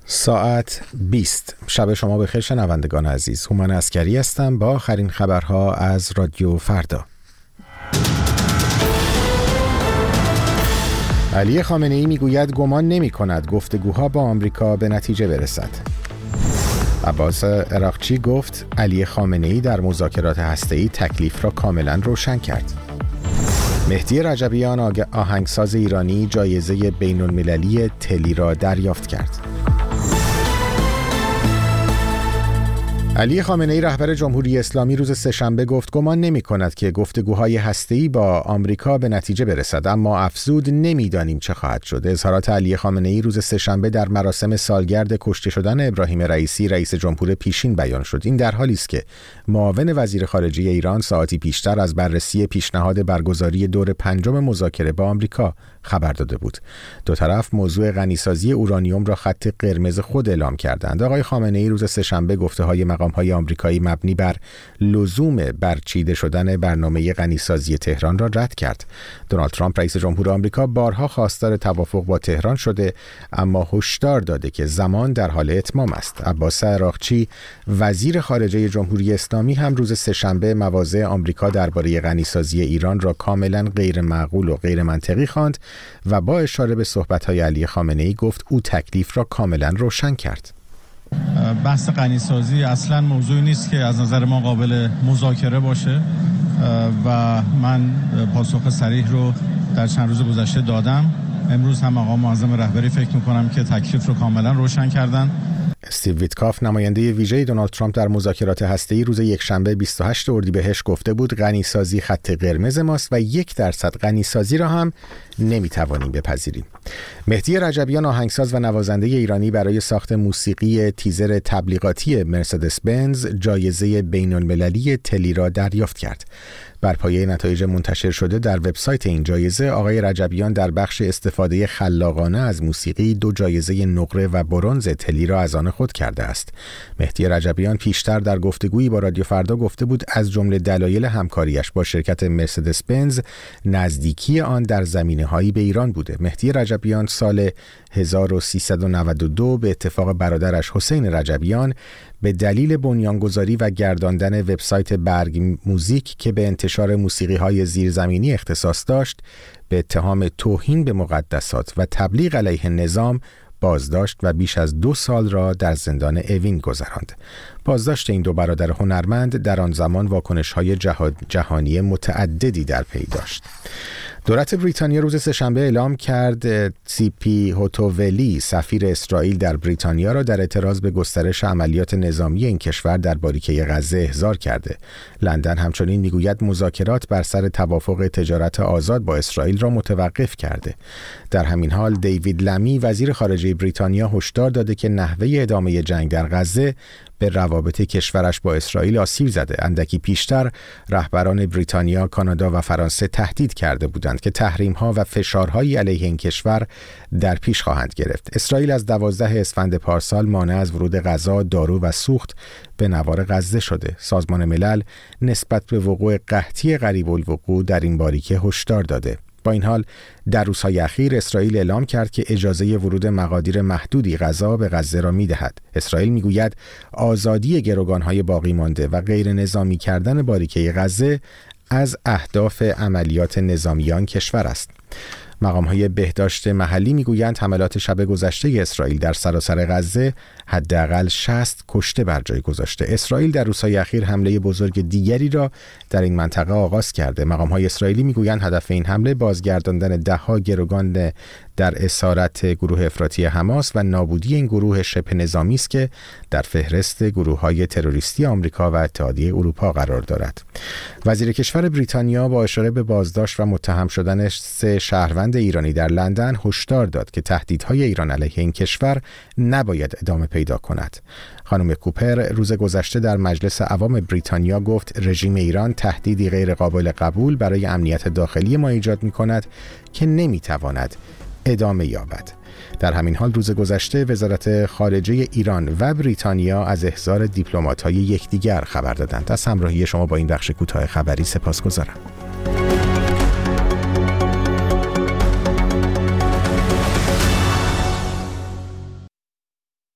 ساعت 20 شب شما بخیر شنوندگان عزیز. هومن عسکری هستم با آخرین خبرها از رادیو فردا. علی خامنه‌ای میگوید گمان نمی‌کند گفتگوها با آمریکا به نتیجه برسد. عباس عراقچی گفت علی خامنه‌ای در مذاکرات هسته‌ای تکلیف را کاملا روشن کرد. مهدی رجبیان آهنگساز ایرانی جایزه بین‌المللی تلی را دریافت کرد. علی خامنه‌ای رهبر جمهوری اسلامی روز سه‌شنبه گفت گمان نمی‌کند که گفتگوهای هسته‌ای با آمریکا به نتیجه برسد، اما افزود نمی‌دانیم چه خواهد شد. اظهارات علی خامنه‌ای روز سه‌شنبه در مراسم سالگرد کشته شدن ابراهیم رئیسی رئیس جمهور پیشین بیان شد. این در حالی است که معاون وزیر خارجه ایران ساعتی پیشتر از بررسی پیشنهاد برگزاری دور پنجم مذاکره با آمریکا خبر داده بود. دو طرف موضوع غنیسازی اورانیوم را خط قرمز خود اعلام کردند. آقای خامنه‌ای روز سه‌شنبه گفته‌های مقام‌های آمریکایی مبنی بر لزوم برچیده شدن برنامه غنیسازی تهران را رد کرد. دونالد ترامپ رئیس جمهور آمریکا بارها خواستار توافق با تهران شده، اما هشدار داده که زمان در حال اتمام است. عباس عراقچی وزیر خارجه جمهوری اسلامی هم روز سه‌شنبه مواضع آمریکا درباره غنیسازی ایران را کاملا غیر معقول و غیر منطقی خواند و با اشاره به صحبت‌های علی خامنه‌ای گفت او تکلیف را کاملا روشن کرد. بحث غنیسازی اصلا موضوعی نیست که از نظر ما قابل مذاکره باشه و من پاسخ صریح رو در چند روز گذشته دادم. امروز هم آقا معظم رهبری فکر می‌کنم که تکلیف رو کاملا روشن کردن. استیو ویتکاف نماینده ویژه دونالد ترامپ در مذاکرات هسته‌ای روز یکشنبه 28 اردیبهشت گفته بود غنیسازی خط قرمز ماست و 1% غنیسازی را هم نمیتوانیم بپذیریم. مهدی رجبیان آهنگساز و نوازنده ایرانی برای ساخت موسیقی تیزر تبلیغاتی مرسدس بنز جایزه بین‌المللی تلی را دریافت کرد. بر پایه نتایج منتشر شده در وبسایت این جایزه، آقای رجبیان در بخش استفاده خلاقانه از موسیقی 2 جایزه نقره و برنز تلی را از آن خود کرده است. مهدی رجبیان پیشتر در گفتگویی با رادیو فردا گفته بود از جمله دلایل همکاریش با شرکت مرسدس بنز نزدیکی آن در زمینه‌هایی به ایران بوده. مهدی رجبیان سال 1392 به اتفاق برادرش حسین رجبیان به دلیل بنیانگذاری و گرداندن وبسایت برگ موزیک که به انتشار موسیقی‌های زیرزمینی اختصاص داشت به اتهام توهین به مقدسات و تبلیغ علیه نظام بازداشت و بیش از 2 سال را در زندان اوین گذراند. بازداشت این 2 برادر هنرمند در آن زمان واکنش‌های جهانی متعددی در پی داشت. دولت بریتانیا روز سه‌شنبه اعلام کرد سیپی هوتوولی سفیر اسرائیل در بریتانیا را در اعتراض به گسترش عملیات نظامی این کشور در باریکه غزه احضار کرده. لندن همچنین میگوید مذاکرات بر سر توافق تجارت آزاد با اسرائیل را متوقف کرده. در همین حال دیوید لمی وزیر خارجه بریتانیا هشدار داده که نحوه ادامه جنگ در غزه به روابط کشورش با اسرائیل آسیب زده. اندکی پیشتر رهبران بریتانیا، کانادا و فرانسه تهدید کرده بودند که تحریم‌ها و فشارهایی علیه این کشور در پیش خواهند گرفت. اسرائیل از 12 اسفند پارسال مانع از ورود غذا، دارو و سوخت به نوار غزه شده. سازمان ملل نسبت به وقوع قحطی قریب الوقوع در این باریکه هشدار داده. با این حال در روزهای اخیر اسرائیل اعلام کرد که اجازه ورود مقادیر محدودی غذا به غزه را می‌دهد. اسرائیل می‌گوید آزادی گروگان‌های باقی مانده و غیر نظامی کردن باریکه غزه از اهداف عملیات نظامیان کشور است. مقام‌های بهداشت محلی می‌گویند حملات شب گذشته اسرائیل در سراسر غزه حداقل 60 کشته بر جای گذاشته. اسرائیل در روزهای اخیر حمله بزرگ دیگری را در این منطقه آغاز کرده. مقام‌های اسرائیلی می‌گویند هدف این حمله بازگرداندن ده‌ها گروگان در اسارت گروه افراطی حماس و نابودی این گروه شبه نظامی است که در فهرست گروه‌های تروریستی آمریکا و اتحادیه اروپا قرار دارد. وزیر کشور بریتانیا با اشاره به بازداشت و متهم شدن 3 شهروند ایرانی در لندن هشدار داد که تهدیدهای ایران علیه این کشور نباید ادامه پیدا کند. خانم کوپر روز گذشته در مجلس عوام بریتانیا گفت رژیم ایران تهدیدی غیر قابل قبول برای امنیت داخلی ما ایجاد می‌کند که نمی‌تواند ادامه یابد. در همین حال روز گذشته وزارت خارجه ایران و بریتانیا از احضار دیپلمات‌های یکدیگر خبر دادند. از همراهی شما با این بخش کوتاه خبری سپاسگزارم.